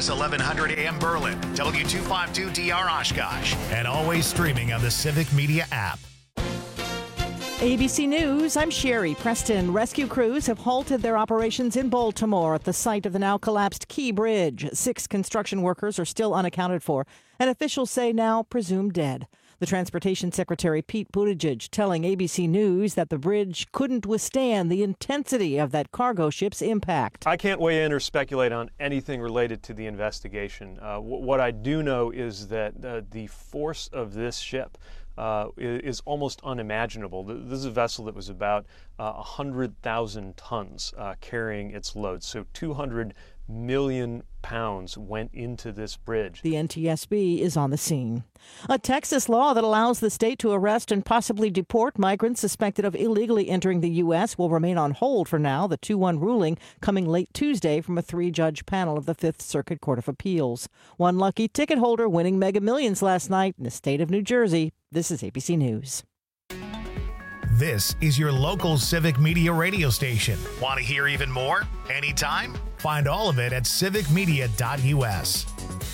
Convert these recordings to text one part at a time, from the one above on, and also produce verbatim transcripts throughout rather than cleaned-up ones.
Fox eleven hundred A M Berlin, W two fifty-two D R Oshkosh, and always streaming on the Civic Media app. A B C News, I'm Sherry Preston. Rescue crews have halted their operations in Baltimore at the site of the now collapsed Key Bridge. Six construction workers are still unaccounted for, and officials say now presumed dead. The Transportation Secretary Pete Buttigieg telling A B C News that the bridge couldn't withstand the intensity of that cargo ship's impact. I can't weigh in or speculate on anything related to the investigation. Uh, w- what I do know is that uh, the force of this ship uh, is almost unimaginable. This is a vessel that was about uh, one hundred thousand tons uh, carrying its load, so two hundred million pounds went into this bridge. The N T S B is on the scene. A Texas law that allows the state to arrest and possibly deport migrants suspected of illegally entering the U S will remain on hold for now. The two one ruling coming late Tuesday from a three-judge panel of the Fifth Circuit Court of Appeals. One lucky ticket holder winning Mega Millions last night in the state of New Jersey. This is A B C News. This is your local Civic Media radio station. Want to hear even more? Anytime? Find all of it at civic media dot u s.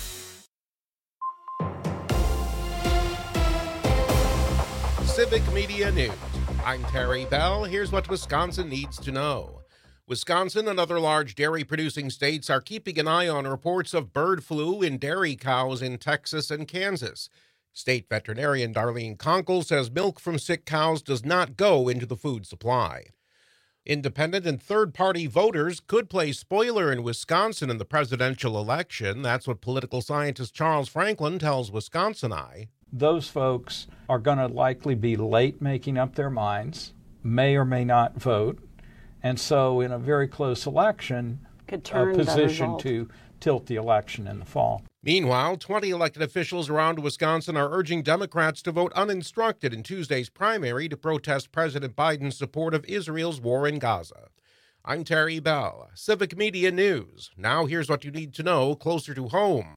Civic Media News. I'm Terry Bell. Here's what Wisconsin needs to know. Wisconsin and other large dairy-producing states are keeping an eye on reports of bird flu in dairy cows in Texas and Kansas. State veterinarian Darlene Conkle says milk from sick cows does not go into the food supply. Independent and third-party voters could play spoiler in Wisconsin in the presidential election. That's what political scientist Charles Franklin tells Wisconsin Eye. Those folks are going to likely be late making up their minds, may or may not vote, and so in a very close election, could turn a position to tilt the election in the fall. Meanwhile, twenty elected officials around Wisconsin are urging Democrats to vote uninstructed in Tuesday's primary to protest President Biden's support of Israel's war in Gaza. I'm Terry Bell, Civic Media News. Now here's what you need to know closer to home.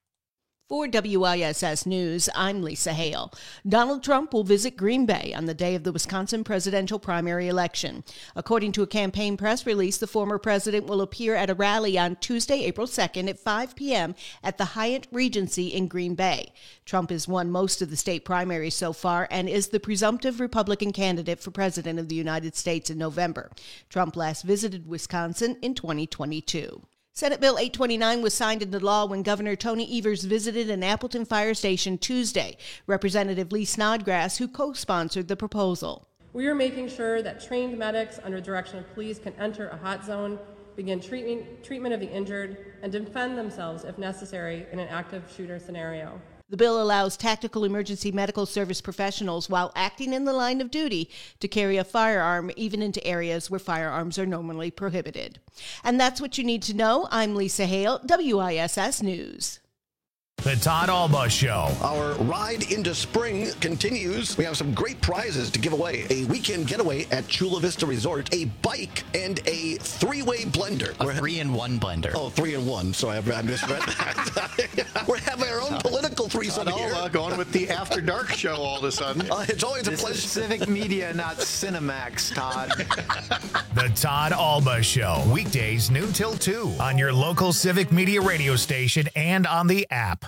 For W I S S News, I'm Lisa Hale. Donald Trump will visit Green Bay on the day of the Wisconsin presidential primary election. According to a campaign press release, the former president will appear at a rally on Tuesday, April second at five p.m. at the Hyatt Regency in Green Bay. Trump has won most of the state primaries so far and is the presumptive Republican candidate for president of the United States in November. Trump last visited Wisconsin in twenty twenty-two. Senate Bill eight twenty-nine was signed into law when Governor Tony Evers visited an Appleton fire station Tuesday. Representative Lee Snodgrass, who co-sponsored the proposal. We are making sure that trained medics under direction of police can enter a hot zone, begin treatment, treatment of the injured, and defend themselves if necessary in an active shooter scenario. The bill allows tactical emergency medical service professionals, while acting in the line of duty, to carry a firearm even into areas where firearms are normally prohibited. And that's what you need to know. I'm Lisa Hale, W I S S News. The Todd Alba Show. Our ride into spring continues. We have some great prizes to give away. A weekend getaway at Chula Vista Resort, a bike, and a three-way blender. A three-in-one blender. Oh, three-in-one. Sorry, I misread that. We're having our own political threesome Todd here. Alba going with the After Dark show all of a sudden. Uh, it's always this a pleasure. Is Civic Media, not Cinemax, Todd. The Todd Alba Show. Weekdays noon till two on your local Civic Media radio station and on the app.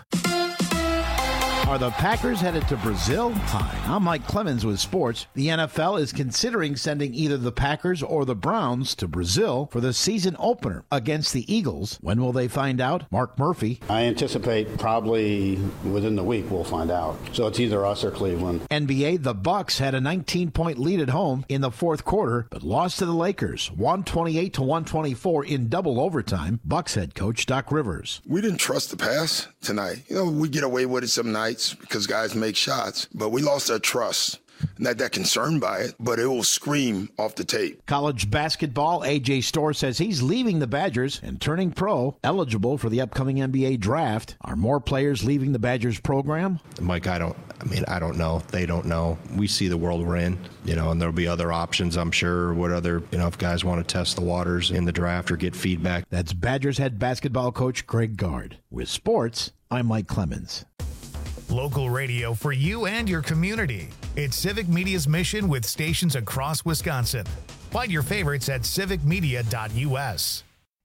Are the Packers headed to Brazil? Hi, I'm Mike Clemens with sports. The N F L is considering sending either the Packers or the Browns to Brazil for the season opener against the Eagles. When will they find out? Mark Murphy. I anticipate probably within the week we'll find out. So it's either us or Cleveland. N B A, the Bucks had a nineteen-point lead at home in the fourth quarter, but lost to the Lakers, one twenty-eight to one twenty-four in double overtime. Bucks head coach Doc Rivers. We didn't trust the pass tonight. You know, we get away with it some nights because guys make shots, but we lost our trust. Not that concerned by it, but it will scream off the tape. College basketball, A J Storr says he's leaving the Badgers and turning pro, eligible for the upcoming N B A draft. Are more players leaving the Badgers program? Mike, I don't, I mean, I don't know. They don't know. We see the world we're in, you know, and there'll be other options, I'm sure. What other, you know, if guys want to test the waters in the draft or get feedback. That's Badgers head basketball coach Greg Gard. With sports, I'm Mike Clemens. Local radio for you and your community. It's Civic Media's mission with stations across Wisconsin. Find your favorites at civic media dot u s.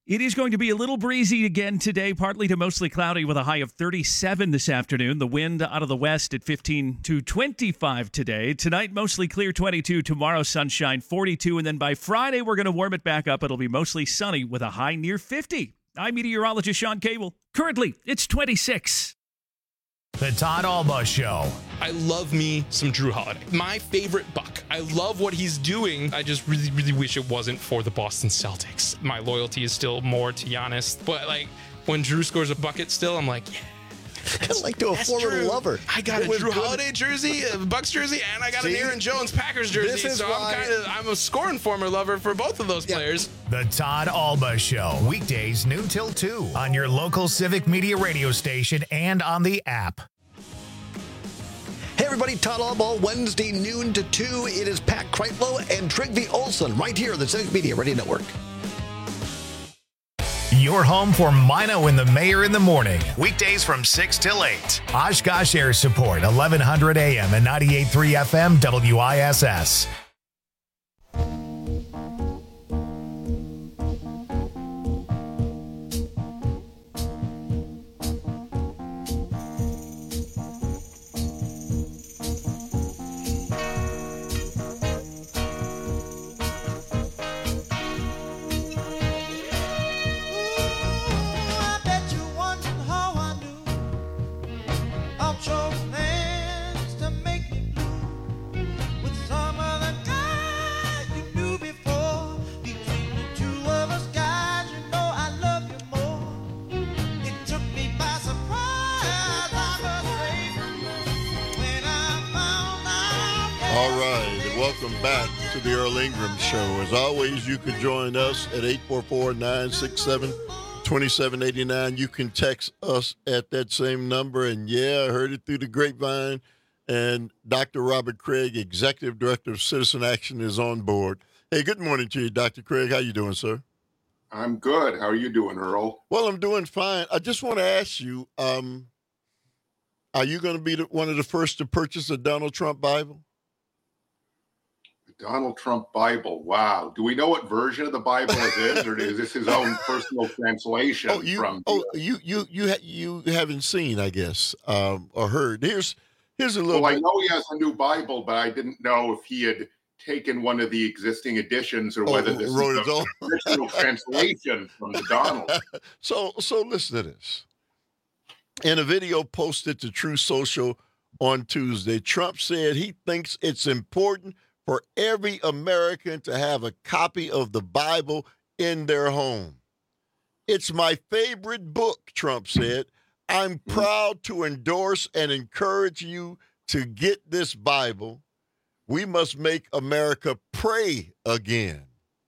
It is going to be a little breezy again today, partly to mostly cloudy with a high of thirty-seven this afternoon. The wind out of the west at fifteen to twenty-five today. Tonight, mostly clear, twenty-two. Tomorrow, sunshine, forty-two. And then by Friday, we're going to warm it back up. It'll be mostly sunny with a high near fifty. I'm meteorologist Sean Cable. Currently, it's twenty-six. The Todd Alba Show. I love me some Drew Holiday. My favorite Buck. I love what he's doing. I just really, really wish it wasn't for the Boston Celtics. My loyalty is still more to Giannis. But, like, when Drew scores a bucket still, I'm like, yeah. Kind of like to a former true. lover. I got It a was Drew good. Holiday jersey, a Bucks jersey, and I got See? an Aaron Jones Packers jersey. This is so why- I'm kind of I'm a scoring former lover for both of those players. The Todd Alba Show. Weekdays noon till two on your local Civic Media radio station and on the app. Hey everybody, Todd Alba, Wednesday noon to two. It is Pat Kreitlow and Trygve Olson right here on the Civic Media Radio Network. Your home for Mino and the Mayor in the morning. Weekdays from six till eight. Oshkosh Air Support, eleven hundred A M and ninety-eight point three F M W I S S. All right, and welcome back to the Earl Ingram Show. As always, you can join us at eight four four, nine six seven, two seven eight nine. You can text us at that same number. And, yeah, I heard it through the grapevine. And Doctor Robert Craig, Executive Director of Citizen Action, is on board. Hey, good morning to you, Doctor Craig. How you doing, sir? I'm good. How are you doing, Earl? Well, I'm doing fine. I just want to ask you, um, are you going to be the, one of the first to purchase a Donald Trump Bible? Donald Trump Bible. Wow. Do we know what version of the Bible it is, or is this his own personal translation? Oh, you, from? oh, you, you, you, ha- you haven't seen, I guess, um, or heard. Here's, here's a little. Well, bit. I know he has a new Bible, but I didn't know if he had taken one of the existing editions or Oh, whether this wrote is his own. the original translation from the Donald. So, so listen to this. In a video posted to True Social on Tuesday, Trump said he thinks it's important for every American to have a copy of the Bible in their home. It's my favorite book, Trump said. I'm proud to endorse and encourage you to get this Bible. We must make America pray again.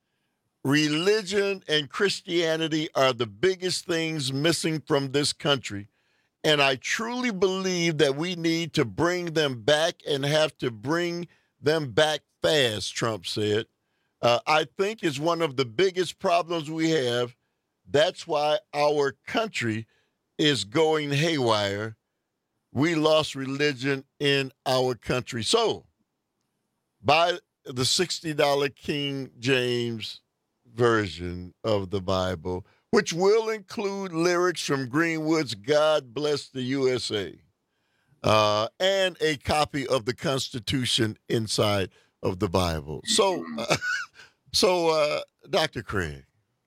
Religion and Christianity are the biggest things missing from this country, and I truly believe that we need to bring them back and have to bring them back fast, Trump said. Uh, I think it's one of the biggest problems we have. That's why our country is going haywire. We lost religion in our country. So, buy the sixty dollars King James version of the Bible, which will include lyrics from Greenwood's God Bless the U S A, uh, and a copy of the Constitution inside of the Bible. So, uh, so uh, Doctor Craig,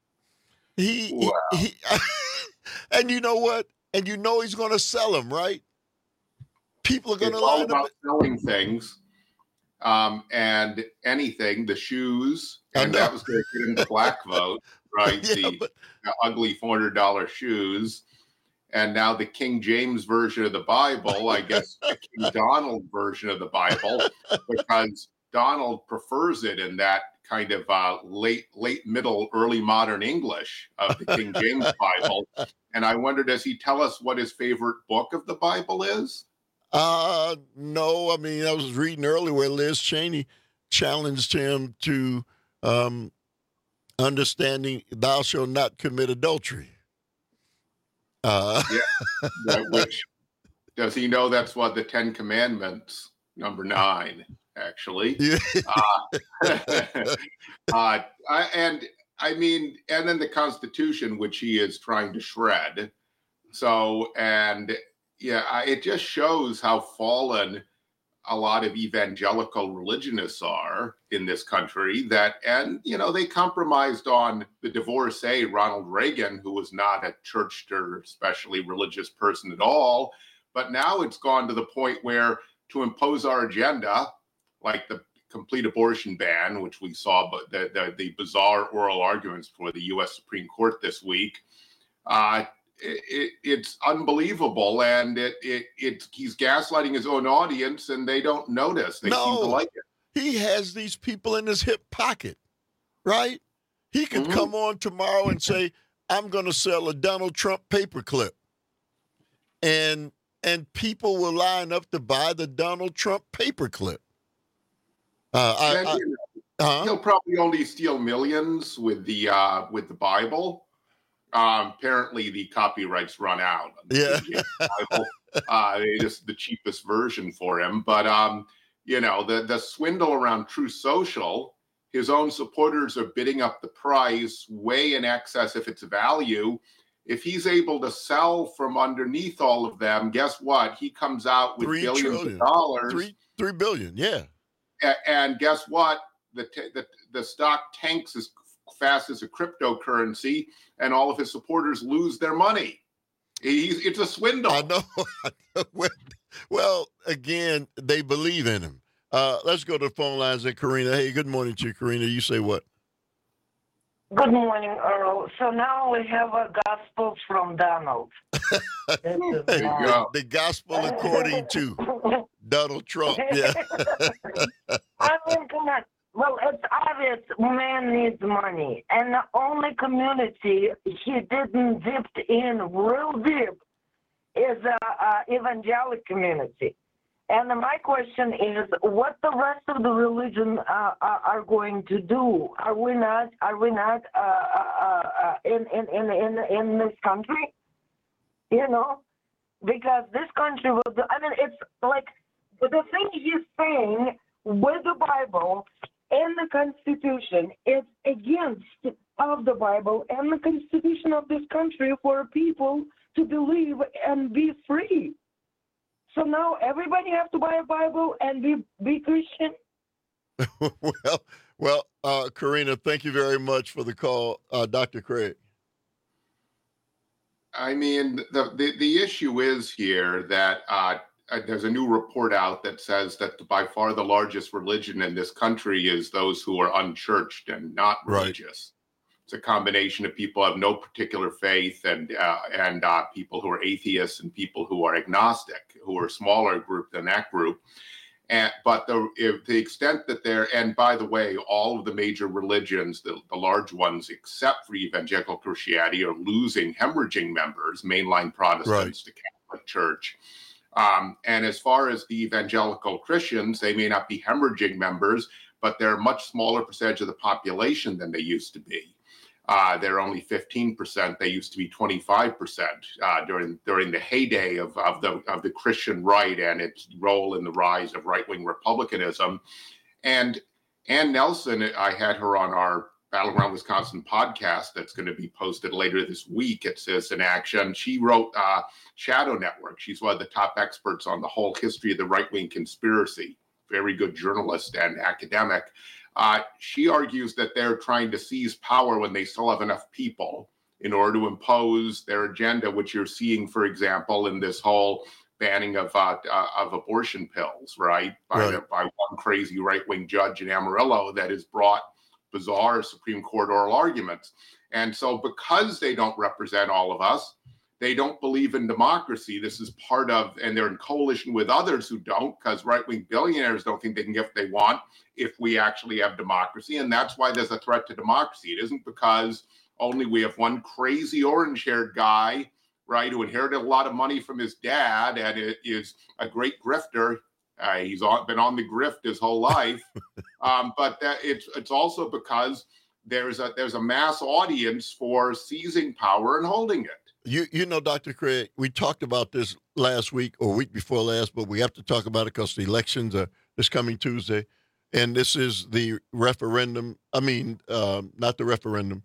he, Wow. he, he and you know what? And you know he's going to sell them, right? People are going It's to all line up. about selling things um, and anything, the shoes, I and know. that was going to get him the black vote, right? Yeah, the, but- the ugly four hundred dollars shoes. And now the King James version of the Bible, I guess the King Donald version of the Bible, because Donald prefers it in that kind of uh, late, late, middle, early modern English of the King James Bible. And I wondered, does he tell us what his favorite book of the Bible is? Uh, no, I mean, I was reading earlier where Liz Cheney challenged him to um, understanding thou shalt not commit adultery. Uh, yeah, that- which does he know that's what the Ten Commandments, number nine, actually. Yeah. Uh, uh, I, and I mean, and then the Constitution, which he is trying to shred. So, and yeah, I, it just shows how fallen a lot of evangelical religionists are in this country. That, and, you know, they compromised on the divorcee, Ronald Reagan, who was not a church or especially religious person at all. But now it's gone to the point where to impose our agenda, like the complete abortion ban, which we saw, but the, the, the bizarre oral arguments for the U S Supreme Court this week, uh, it, it, it's unbelievable. And it, it, it, he's gaslighting his own audience, and they don't notice. They no, seem to like it. He has these people in his hip pocket, right? He could mm-hmm. come on tomorrow and say, I'm going to sell a Donald Trump paperclip. And and people will line up to buy the Donald Trump paperclip. Uh, I, I, uh-huh. He'll probably only steal millions with the uh, with the Bible. Um, apparently, the copyrights run out. Yeah, Bible. uh, it's the cheapest version for him. But um, you know, the the swindle around Truth Social, his own supporters are bidding up the price way in excess of its value. If he's able to sell from underneath all of them, guess what? He comes out with three billions trillion. of dollars. Three three billion, yeah. And guess what? The, t- the the stock tanks as fast as a cryptocurrency, and all of his supporters lose their money. He's, it's a swindle. I know. Well, again, they believe in him. Uh, let's go to the phone lines and Karina. Hey, good morning to you, Karina. You say what? Good morning, Earl. So now we have a gospel from Donald. There you go. The gospel according to Donald Trump. Yeah. I mean, come on. Well, it's obvious man needs money. And the only community he didn't dip in real deep is the uh, evangelical community. And my question is, what the rest of the religion uh, are going to do? Are we not? Are we not uh, uh, uh, in, in in in in this country? You know, because this country will. Do, I mean, it's like the thing he's saying with the Bible and the Constitution is against of the Bible and the Constitution of this country for people to believe and be free. So now everybody have to buy a Bible and be be Christian? well, well, uh, Karina, thank you very much for the call. Uh, Doctor Craig. I mean, the, the, the issue is here that uh, there's a new report out that says that by far the largest religion in this country is those who are unchurched and not religious. Right. It's a combination of people who have no particular faith and uh, and uh, people who are atheists and people who are agnostic, who are a smaller group than that group. And but the if the extent that they're, and by the way, all of the major religions, the, the large ones, except for evangelical Christianity, are losing, hemorrhaging members, mainline Protestants right. to Catholic Church. Um, and as far as the evangelical Christians, they may not be hemorrhaging members, but they're a much smaller percentage of the population than they used to be. Uh, they're only fifteen percent. They used to be twenty-five percent uh, during during the heyday of, of the of the Christian right and its role in the rise of right-wing republicanism. And Ann Nelson, I had her on our Battleground Wisconsin podcast that's going to be posted later this week at Citizen Action. She wrote uh, Shadow Network. She's one of the top experts on the whole history of the right-wing conspiracy. Very good journalist and academic. Uh, she argues that they're trying to seize power when they still have enough people in order to impose their agenda, which you're seeing, for example, in this whole banning of uh, uh, of abortion pills, right? By, right. by one crazy right-wing judge in Amarillo that has brought bizarre Supreme Court oral arguments. And so because they don't represent all of us, they don't believe in democracy. This is part of, and they're in coalition with others who don't, because right-wing billionaires don't think they can get what they want if we actually have democracy. And that's why there's a threat to democracy. It isn't because only we have one crazy orange-haired guy, right, who inherited a lot of money from his dad and it is a great grifter. Uh, he's on, been on the grift his whole life. um, but that it's it's also because there's a there's a mass audience for seizing power and holding it. You you know, Doctor Craig, we talked about this last week or week before last, but we have to talk about it because the elections are this coming Tuesday. And this is the referendum. I mean, um, not the referendum,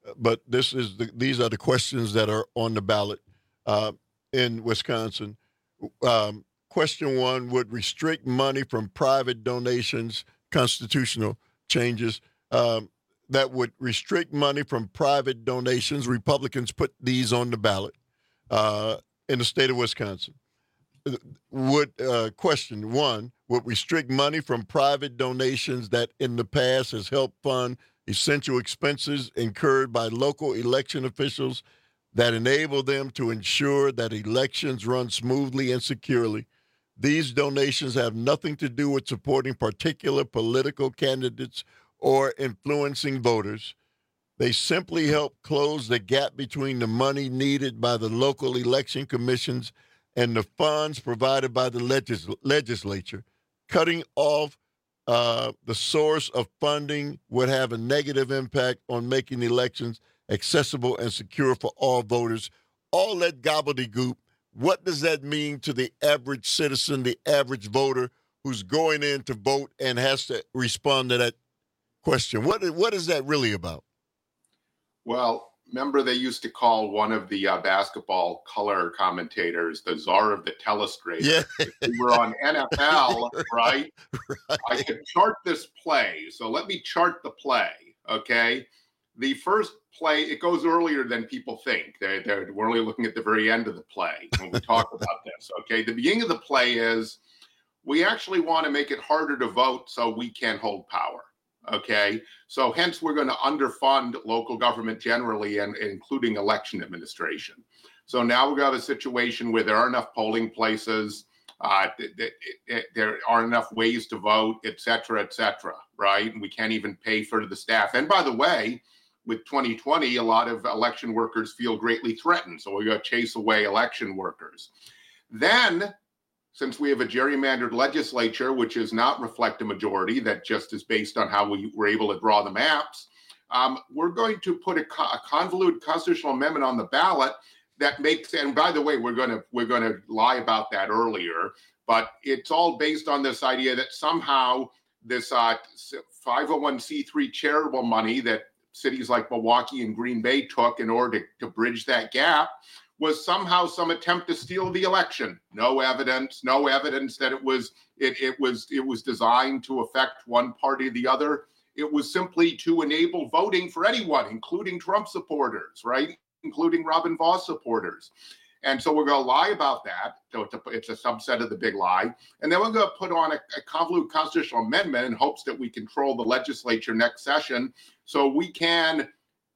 but this is the, these are the questions that are on the ballot uh, in Wisconsin. Um, question one would restrict money from private donations, constitutional changes um, that would restrict money from private donations. Republicans put these on the ballot uh, in the state of Wisconsin. Would uh, question one would restrict money from private donations that in the past has helped fund essential expenses incurred by local election officials that enable them to ensure that elections run smoothly and securely. These donations have nothing to do with supporting particular political candidates or influencing voters. They simply help close the gap between the money needed by the local election commissions and the funds provided by the legis- legislature. Cutting off uh, the source of funding would have a negative impact on making elections accessible and secure for all voters. All that gobbledygook, what does that mean to the average citizen, the average voter who's going in to vote and has to respond to that question? What, what is that really about? Well, remember they used to call one of the uh, basketball color commentators the czar of the telestrator. Yeah. If we were on N F L, right? right? I could chart this play. So let me chart the play, okay? The first play, it goes earlier than people think. They're, they're, we're only looking at the very end of the play when we talk about this, okay? The beginning of the play is we actually want to make it harder to vote so we can hold power. Okay, so hence we're going to underfund local government generally, and including election administration. So now we're going to have a situation where there are enough polling places, uh, th- th- th- there are enough ways to vote, et cetera, et cetera, right? And we can't even pay for the staff. And by the way, with twenty twenty, a lot of election workers feel greatly threatened. So we're going to chase away election workers. Then, since we have a gerrymandered legislature, which does not reflect a majority, that just is based on how we were able to draw the maps, um, we're going to put a, co- a convoluted constitutional amendment on the ballot that makes, and by the way, we're going to we're going to lie about that earlier, but it's all based on this idea that somehow this uh, five oh one c three charitable money that cities like Milwaukee and Green Bay took in order to, to bridge that gap was somehow some attempt to steal the election. No evidence, no evidence that it was it, it was it was designed to affect one party or the other. It was simply to enable voting for anyone, including Trump supporters, right? Including Robin Vos supporters. And so we're going to lie about that. So it's a, it's a subset of the big lie. And then we're going to put on a, a convoluted constitutional amendment in hopes that we control the legislature next session so we can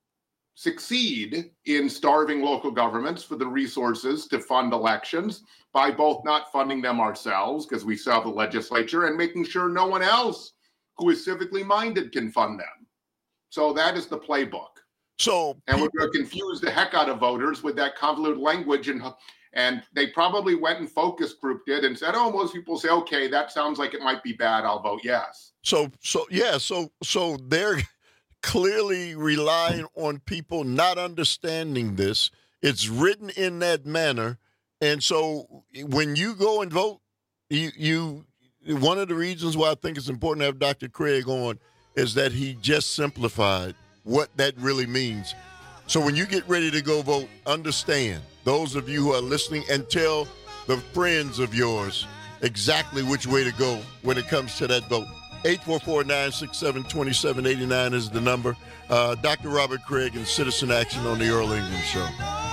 succeed in starving local governments for the resources to fund elections by both not funding them ourselves, because we still have the legislature, and making sure no one else who is civically minded can fund them. So that is the playbook. So, and we're going to confuse the heck out of voters with that convoluted language, and and they probably went and focus grouped it and said, "Oh, most people say, okay, that sounds like it might be bad. I'll vote yes." So, so yeah, so so they're clearly relying on people not understanding this. It's written in that manner, and so when you go and vote, you you one of the reasons why I think it's important to have Doctor Craig on is that he just simplified what that really means. So when you get ready to go vote, understand, those of you who are listening, and tell the friends of yours exactly which way to go when it comes to that vote. eight four four, nine six seven, two seven eight nine is the number. Uh, Doctor Robert Craig and Citizen Action on the Earl Ingram Show.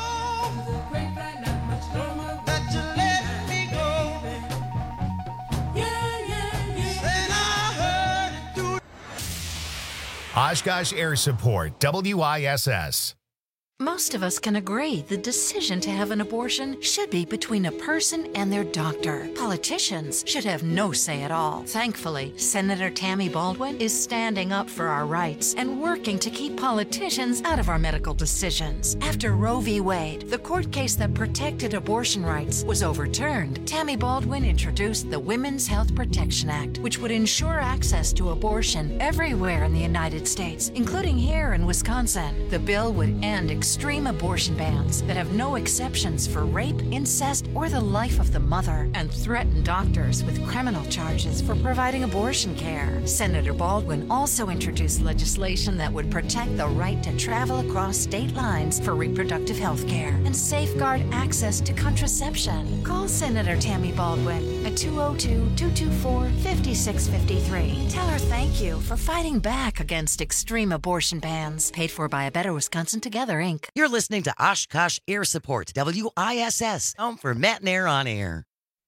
Oshkosh Air Support, W I S S. Most of us can agree the decision to have an abortion should be between a person and their doctor. Politicians should have no say at all. Thankfully, Senator Tammy Baldwin is standing up for our rights and working to keep politicians out of our medical decisions. After Roe v. Wade, the court case that protected abortion rights, was overturned, Tammy Baldwin introduced the Women's Health Protection Act, which would ensure access to abortion everywhere in the United States, including here in Wisconsin. The bill would end extreme abortion bans that have no exceptions for rape, incest, or the life of the mother, and threaten doctors with criminal charges for providing abortion care. Senator Baldwin also introduced legislation that would protect the right to travel across state lines for reproductive health care and safeguard access to contraception. Call Senator Tammy Baldwin at two oh two, two two four, five six five three. Tell her thank you for fighting back against extreme abortion bans. Paid for by A Better Wisconsin Together, Incorporated. You're listening to Oshkosh Air Support, W I S S, home for Matt and Air on Air.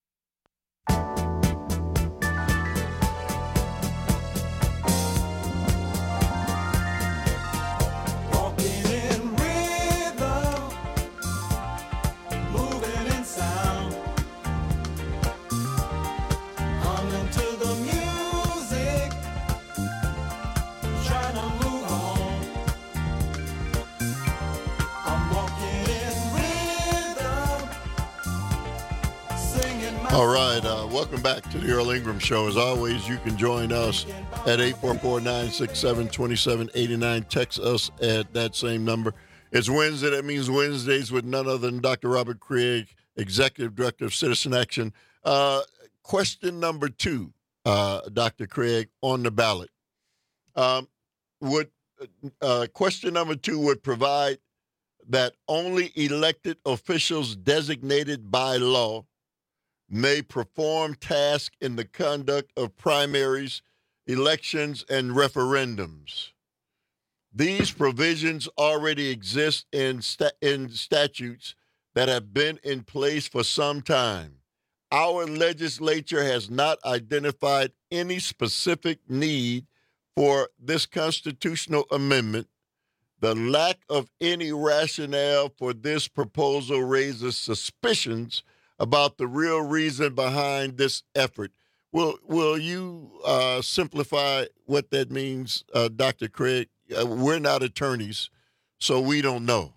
All right, uh, welcome back to the Earl Ingram Show. As always, you can join us at eight four four, nine six seven, two seven eight nine. Text us at that same number. It's Wednesday. That means Wednesdays with none other than Doctor Robert Craig, Executive Director of Citizen Action. Uh, question number two, uh, Doctor Craig, on the ballot. Um, would uh, question number two would provide that only elected officials designated by law may perform tasks in the conduct of primaries, elections, and referendums. These provisions already exist in, sta- in statutes that have been in place for some time. Our legislature has not identified any specific need for this constitutional amendment. The lack of any rationale for this proposal raises suspicions about the real reason behind this effort. Will will you uh, simplify what that means, uh, Doctor Craig? Uh, we're not attorneys, so we don't know.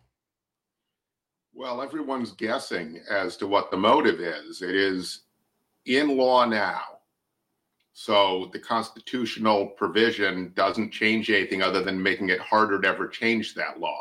Well, everyone's guessing as to what the motive is. It is in law now. So the constitutional provision doesn't change anything other than making it harder to ever change that law.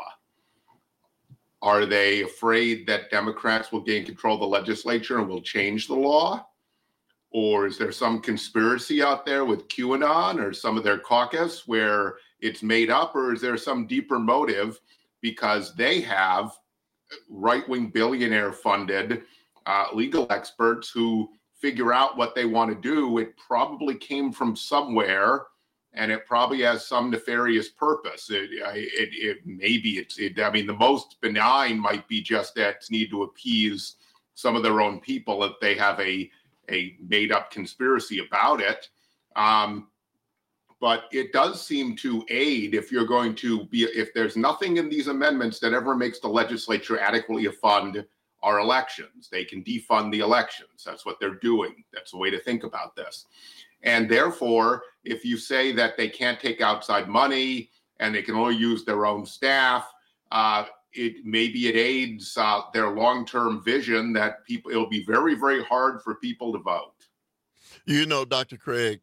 Are they afraid that Democrats will gain control of the legislature and will change the law? Or is there some conspiracy out there with QAnon or some of their caucus where it's made up? Or is there some deeper motive because they have right-wing billionaire-funded uh, legal experts who figure out what they want to do? It probably came from somewhere, and it probably has some nefarious purpose. It, it, it maybe it's. It, I mean, the most benign might be just that need to appease some of their own people if they have a a made-up conspiracy about it. Um, but it does seem to aid if you're going to be. If there's nothing in these amendments that ever makes the legislature adequately fund our elections, they can defund the elections. That's what they're doing. That's the way to think about this. And therefore, if you say that they can't take outside money and they can only use their own staff, uh, it maybe it aids uh, their long-term vision that people it'll be very, very hard for people to vote. You know, Doctor Craig,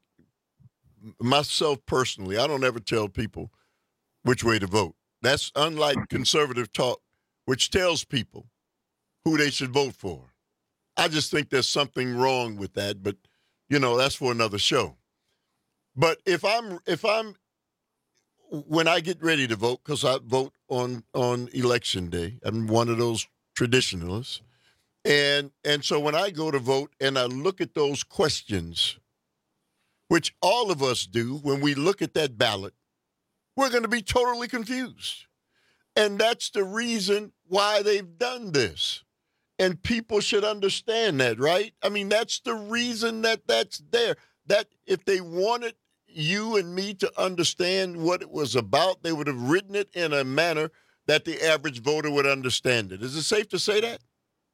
myself personally, I don't ever tell people which way to vote. That's unlike conservative talk, which tells people who they should vote for. I just think there's something wrong with that, but you know, that's for another show. But if I'm, if I'm, when I get ready to vote, because I vote on, on election day, I'm one of those traditionalists. And, and so when I go to vote and I look at those questions, which all of us do when we look at that ballot, we're going to be totally confused. And that's the reason why they've done this. And people should understand that, right? I mean, that's the reason that that's there. That if they wanted you and me to understand what it was about, they would have written it in a manner that the average voter would understand it. Is it safe to say that?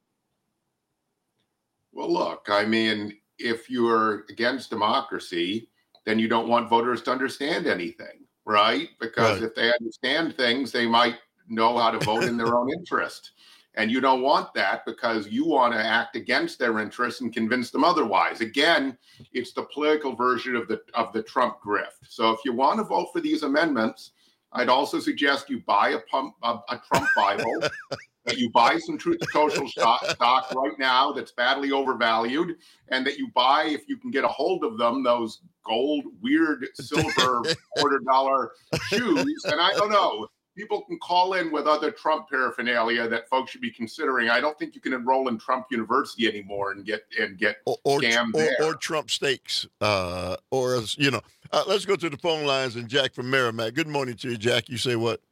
Well, look, I mean, if you're against democracy, then you don't want voters to understand anything, right? Because right. if they understand things, they might know how to vote in their own interest. And you don't want that because you want to act against their interests and convince them otherwise. Again, it's the political version of the of the Trump grift. So if you want to vote for these amendments, I'd also suggest you buy a, pump, a, a Trump Bible, that you buy some Truth Social stock, stock right now that's badly overvalued, and that you buy, if you can get a hold of them, those gold, weird, silver, quarter dollar shoes. And I don't know. People can call in with other Trump paraphernalia that folks should be considering. I don't think you can enroll in Trump University anymore and get and get or, or, scammed or, there. Or Trump steaks, uh, or you know. Uh, let's go to the phone lines and Jack from Merrimack. Good morning to you, Jack. You say what?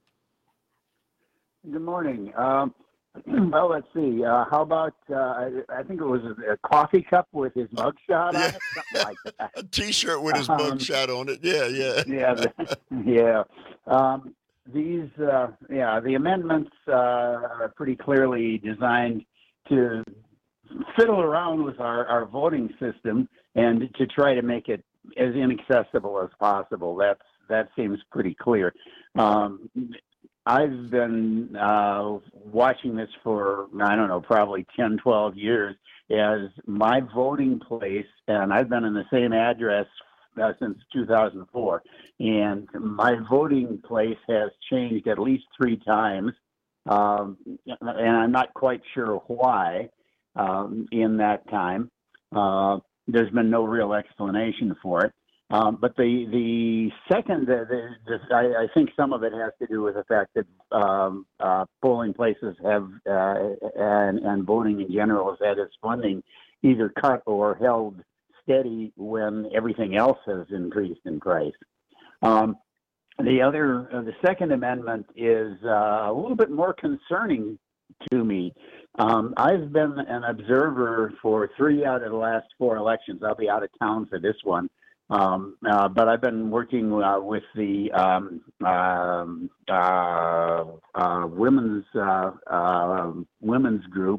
Good morning. Um, well, let's see. Uh, how about uh, I, I think it was a, a coffee cup with his mugshot on it, something like that. A T-shirt with his um, mugshot on it. Yeah, yeah, yeah, yeah. Um, These, uh, yeah, the amendments uh, are pretty clearly designed to fiddle around with our, our voting system and to try to make it as inaccessible as possible. That's that seems pretty clear. Um, I've been uh, watching this for, I don't know, probably ten, twelve years as my voting place, and I've been in the same address Uh, since two thousand four, and my voting place has changed at least three times, um, and I'm not quite sure why um, in that time. Uh, there's been no real explanation for it. Um, but the the second, the, the, the, I, I think some of it has to do with the fact that um, uh, polling places have, uh, and, and voting in general has had its funding either cut or held steady when everything else has increased in price. Um, the other, uh, the second amendment is uh, a little bit more concerning to me. Um, I've been an observer for three out of the last four elections. I'll be out of town for this one, um, uh, but I've been working uh, with the um, um, uh, uh, women's uh, uh, women's group,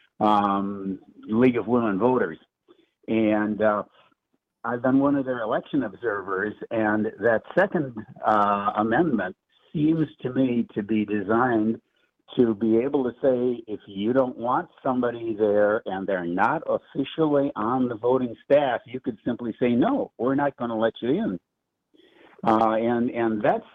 um, League of Women Voters. And uh, I've been one of their election observers, and that second uh, amendment seems to me to be designed to be able to say, if you don't want somebody there and they're not officially on the voting staff, you could simply say, no, we're not going to let you in. Uh, and and that's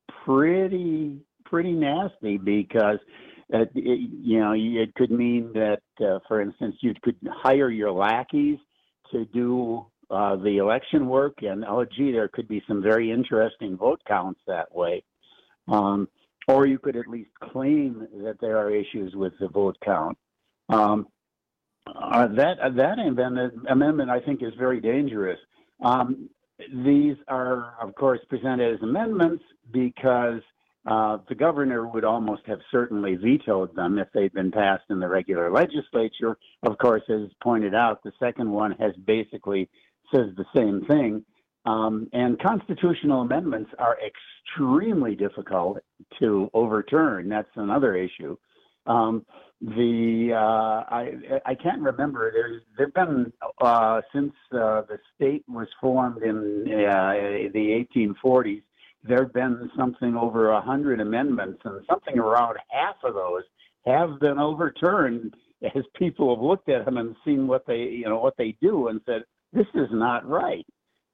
pretty pretty nasty because it, it, you know it could mean that, uh, for instance, you could hire your lackeys to do uh, the election work, and oh gee, there could be some very interesting vote counts that way. Um, or you could at least claim that there are issues with the vote count. Um, uh, that uh, that amendment, amendment, I think, is very dangerous. Um, these are, of course, presented as amendments because uh, the governor would almost have certainly vetoed them if they'd been passed in the regular legislature. Of course, as pointed out, the second one has basically says the same thing. Um, and constitutional amendments are extremely difficult to overturn. That's another issue. Um, the uh, I I can't remember. There's there've been uh, since uh, the state was formed in uh, the eighteen forties. There have been something over a hundred amendments, and something around half of those have been overturned as people have looked at them and seen what they you know what they do and said, this is not right.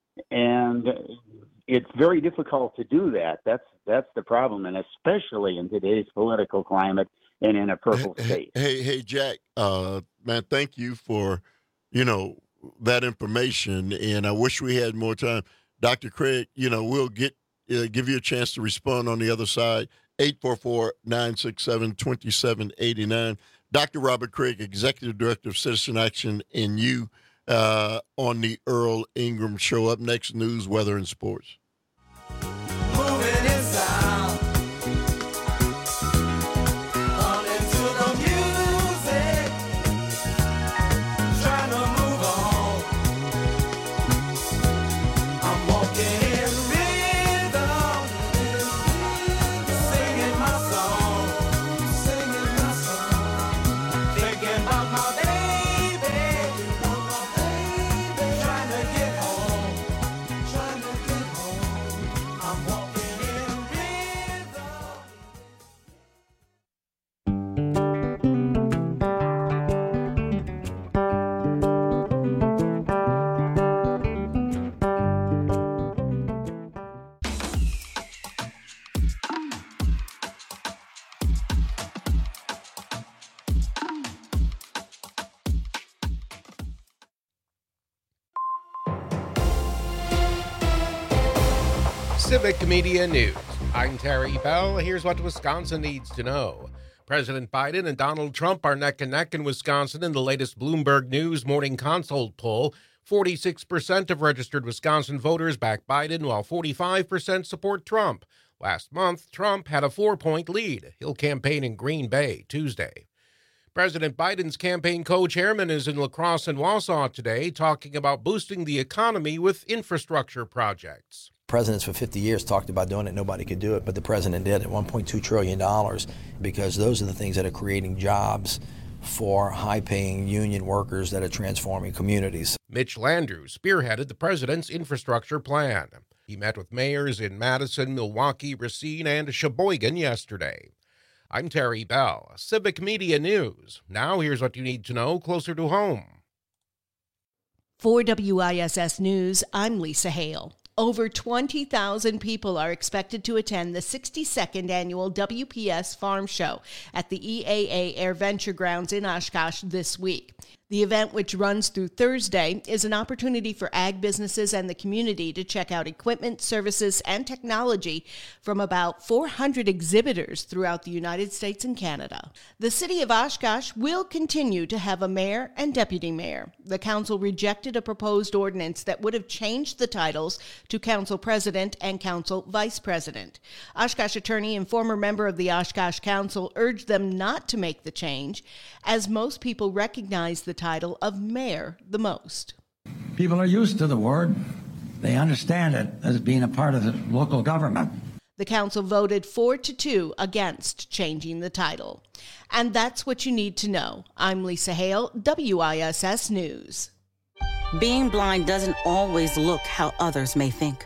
And it's very difficult to do that. That's that's the problem, and especially in today's political climate and in a purple state. Hey, hey, Jack, uh, man, thank you for, you know, that information, and I wish we had more time. Doctor Craig, you know, we'll get uh, give you a chance to respond on the other side. eight four four, nine six seven, two seven eight nine. Doctor Robert Craig, Executive Director of Citizen Action, and you. Uh, on the Earl Ingram Show. Up next, news, weather, and sports. Moving in sound. Running to the music. Trying to move on. I'm walking in rhythm. Singing my song. Singing my song. Thinking about my baby. Civic Media News. I'm Terry Bell. Here's what Wisconsin needs to know. President Biden and Donald Trump are neck and neck in Wisconsin in the latest Bloomberg News Morning Consult poll. forty-six percent of registered Wisconsin voters back Biden, while forty-five percent support Trump. Last month, Trump had a four-point lead. He'll campaign in Green Bay Tuesday. President Biden's campaign co-chairman is in La Crosse and Wausau today, talking about boosting the economy with infrastructure projects. Presidents for fifty years talked about doing it. Nobody could do it, but the president did at one point two trillion dollars, because those are the things that are creating jobs for high-paying union workers that are transforming communities. Mitch Landrieu spearheaded the president's infrastructure plan. He met with mayors in Madison, Milwaukee, Racine, and Sheboygan yesterday. I'm Terry Bell, Civic Media News. Now here's what you need to know closer to home. For W I S S News, I'm Lisa Hale. Over twenty thousand people are expected to attend the sixty-second annual W P S Farm Show at the E A A Air Venture Grounds in Oshkosh this week. The event, which runs through Thursday, is an opportunity for ag businesses and the community to check out equipment, services, and technology from about four hundred exhibitors throughout the United States and Canada. The city of Oshkosh will continue to have a mayor and deputy mayor. The council rejected a proposed ordinance that would have changed the titles to council president and council vice president. Oshkosh attorney and former member of the Oshkosh Council urged them not to make the change, as most people recognize the title of mayor the most. People are used to the word. They understand it as being a part of the local government. The council voted four to two against changing the title. And that's what you need to know. I'm Lisa Hale, W I S S News. Being blind doesn't always look how others may think.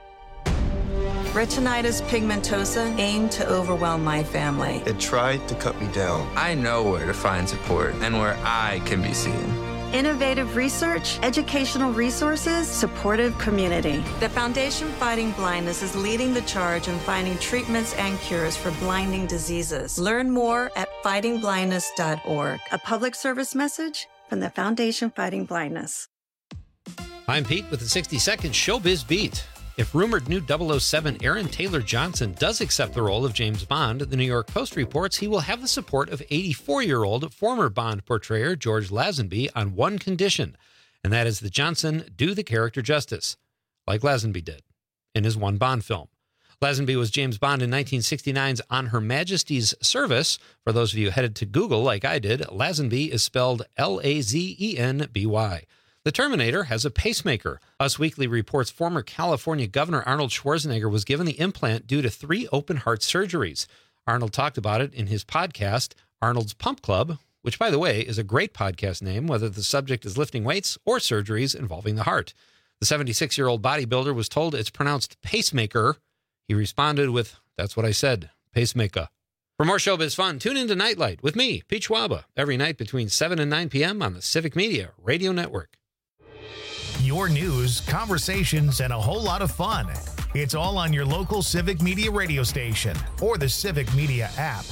Retinitis pigmentosa aimed to overwhelm my family. It tried to cut me down. I know where to find support and where I can be seen. Innovative research, educational resources, supportive community. The Foundation Fighting Blindness is leading the charge in finding treatments and cures for blinding diseases. Learn more at fighting blindness dot org. A public service message from the Foundation Fighting Blindness. I'm Pete with the sixty second Showbiz Beat. If rumored new double oh seven Aaron Taylor Johnson does accept the role of James Bond, the New York Post reports he will have the support of eighty-four-year-old former Bond portrayer George Lazenby on one condition, and that is that Johnson do the character justice, like Lazenby did in his one Bond film. Lazenby was James Bond in nineteen sixty-nine's On Her Majesty's Service. For those of you headed to Google like I did, Lazenby is spelled L A Z E N B Y. The Terminator has a pacemaker. Us Weekly reports former California Governor Arnold Schwarzenegger was given the implant due to three open heart surgeries. Arnold talked about it in his podcast, Arnold's Pump Club, which, by the way, is a great podcast name, whether the subject is lifting weights or surgeries involving the heart. The seventy-six-year-old bodybuilder was told it's pronounced pacemaker. He responded with, "That's what I said, pacemaker." For more showbiz fun, tune into Nightlight with me, Pete Schwaba, every night between seven and nine p.m. on the Civic Media Radio Network. Your news, conversations, and a whole lot of fun. It's all on your local Civic Media radio station or the Civic Media app.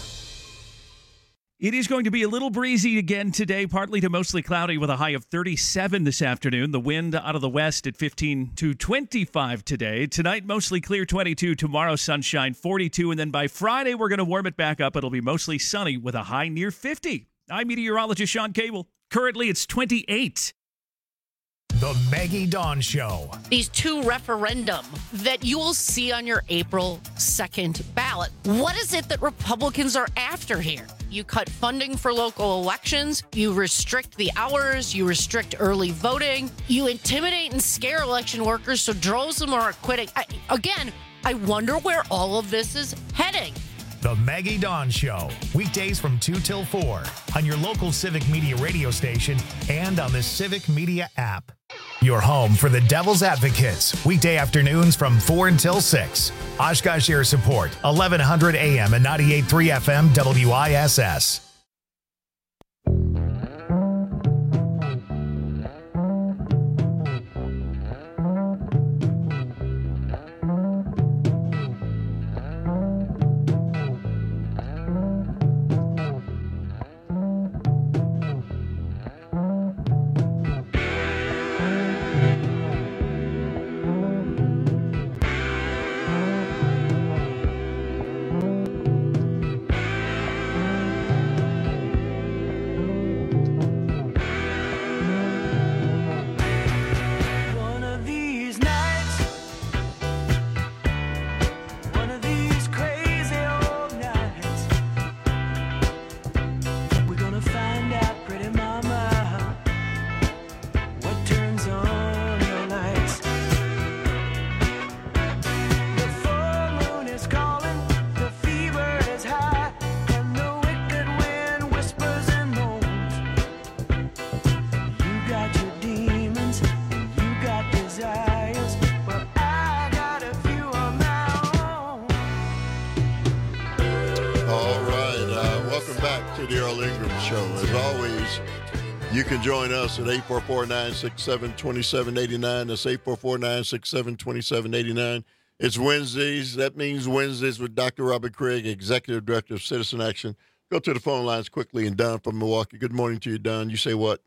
It is going to be a little breezy again today, partly to mostly cloudy with a high of thirty-seven this afternoon. The wind out of the west at fifteen to twenty-five today. Tonight, mostly clear, twenty-two. Tomorrow, sunshine, forty-two. And then by Friday, we're going to warm it back up. It'll be mostly sunny with a high near fifty. I'm meteorologist Sean Cable. Currently, it's twenty-eight. The Maggie Dawn Show. These two referendum that you will see on your April second ballot. What is it that Republicans are after here? You cut funding for local elections. You restrict the hours. You restrict early voting. You intimidate and scare election workers so droves of them are quitting. I, again, I wonder where all of this is heading. The Maggie Dawn Show, weekdays from two till four on your local Civic Media radio station and on the Civic Media app. Your home for the Devil's Advocates, weekday afternoons from four until six. Oshkosh Air Support, eleven hundred A M and ninety-eight point three F M W I S S. You can join us at eight four four, nine six seven, two seven eight nine. That's eight four four, nine six seven, two seven eight nine. It's Wednesdays. That means Wednesdays with Doctor Robert Craig, Executive Director of Citizen Action. Go to the phone lines quickly. And Don from Milwaukee. Good morning to you, Don. You say what?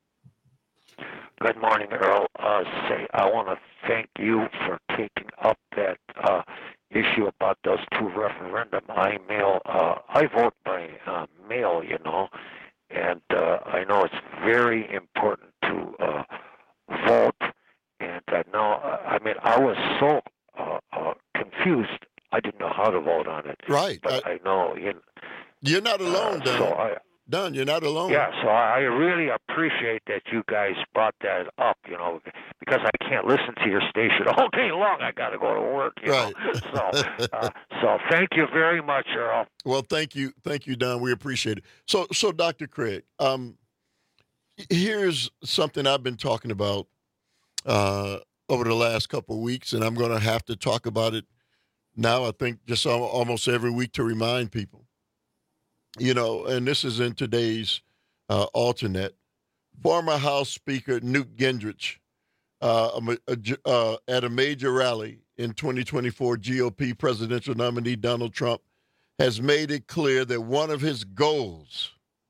Good morning, Earl. Uh, say, I want to thank you for taking up that uh, issue about those two referendum. I mail. Uh, I vote by uh, mail, you know. And uh, I know it's very important to uh, vote. And I know, I mean, I was so uh, uh, confused. I didn't know how to vote on it. Right. But I, I know. You know you're not alone, uh, Don. So I, Don, you're not alone. Yeah, so I really appreciate that you guys brought that up, you know, because I can't listen to your station all day long. I got to go to work, you right. know. So, uh, so thank you very much, Earl. Well, thank you. Thank you, Don. We appreciate it. So, so Doctor Craig, um, here's something I've been talking about uh, over the last couple of weeks, and I'm going to have to talk about it now, I think, just al- almost every week to remind people. You know, and this is in today's uh, alternate. Former House Speaker Newt Gingrich uh, a, a, uh, at a major rally in twenty twenty-four G O P presidential nominee Donald Trump has made it clear that one of his goals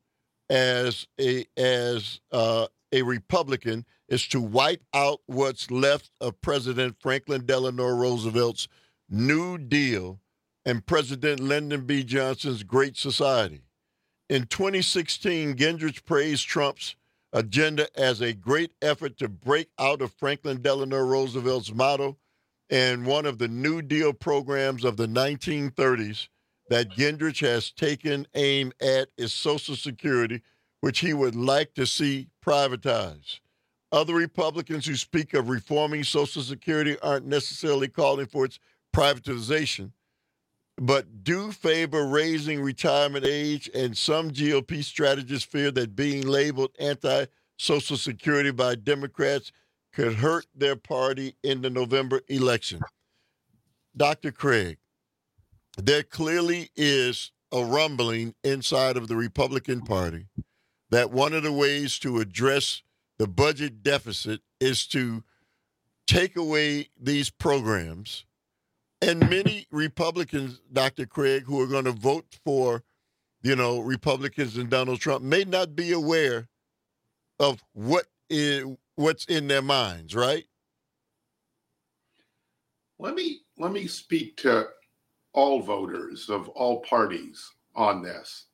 as a as uh, a Republican is to wipe out what's left of President Franklin Delano Roosevelt's New Deal and President Lyndon B. Johnson's Great Society. In twenty sixteen, Gingrich praised Trump's agenda as a great effort to break out of Franklin Delano Roosevelt's motto and one of the New Deal programs of the nineteen thirties that Gingrich has taken aim at is Social Security, which he would like to see privatized. Other Republicans who speak of reforming Social Security aren't necessarily calling for its privatization, but do favor raising retirement age, and some G O P strategists fear that being labeled anti-Social Security by Democrats could hurt their party in the November election. Doctor Craig, there clearly is a rumbling inside of the Republican Party that one of the ways to address the budget deficit is to take away these programs. And many Republicans, Doctor Craig, who are going to vote for, you know, Republicans and Donald Trump may not be aware of what is what's in their minds, right? Let me let me speak to all voters of all parties on this.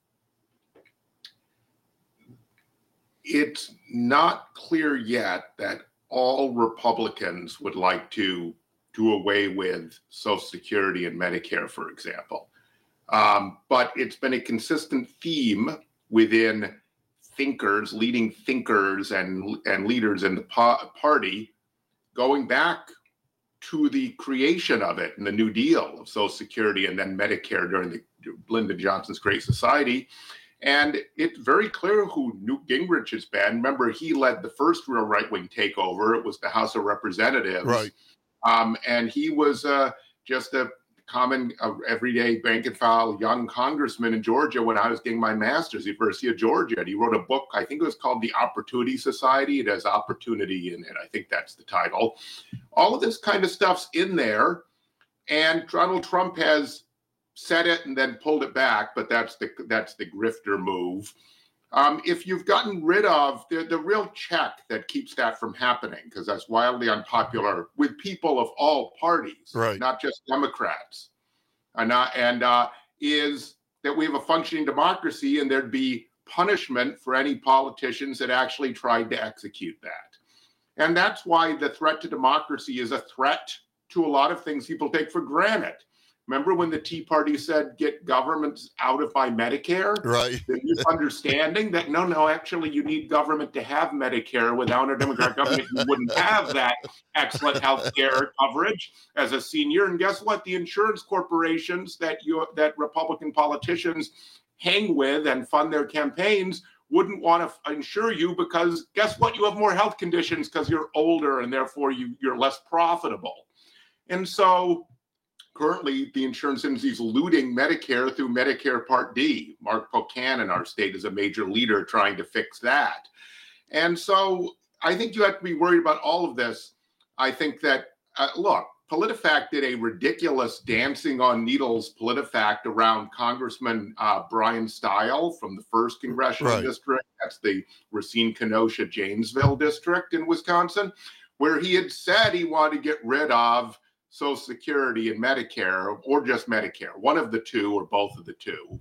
It's not clear yet that all Republicans would like to do away with Social Security and Medicare, for example. Um, but it's been a consistent theme within thinkers, leading thinkers and, and leaders in the po- party, going back to the creation of it in the New Deal of Social Security and then Medicare during the Lyndon Johnson's Great Society. And it's very clear who Newt Gingrich has been. Remember, he led the first real right-wing takeover. It was the House of Representatives. Right. Um, and he was uh, just a common, uh, everyday bank and file young congressman in Georgia when I was getting my master's at the University of Georgia. And he wrote a book, I think it was called The Opportunity Society. It has opportunity in it. I think that's the title. All of this kind of stuff's in there. And Donald Trump has said it and then pulled it back, but that's the that's the grifter move. Um, if you've gotten rid of the, the real check that keeps that from happening, because that's wildly unpopular with people of all parties, right, not just Democrats, and, not, and uh, is that we have a functioning democracy and there'd be punishment for any politicians that actually tried to execute that. And that's why the threat to democracy is a threat to a lot of things people take for granted. Remember when the Tea Party said, get governments out of my Medicare? Right. The misunderstanding that, no, no, actually you need government to have Medicare. Without a Democrat government, you wouldn't have that excellent health care coverage as a senior. And guess what? The insurance corporations that you that Republican politicians hang with and fund their campaigns wouldn't want to insure you because guess what? You have more health conditions because you're older and therefore you, you're less profitable. And so currently, the insurance industry is looting Medicare through Medicare Part D. Mark Pocan in our state is a major leader trying to fix that. And so I think you have to be worried about all of this. I think that, uh, look, PolitiFact did a ridiculous dancing on needles PolitiFact around Congressman uh, Brian Stile from the first congressional Right. district. That's the Racine, Kenosha, Janesville district in Wisconsin, where he had said he wanted to get rid of Social Security and Medicare, or just Medicare, one of the two or both of the two.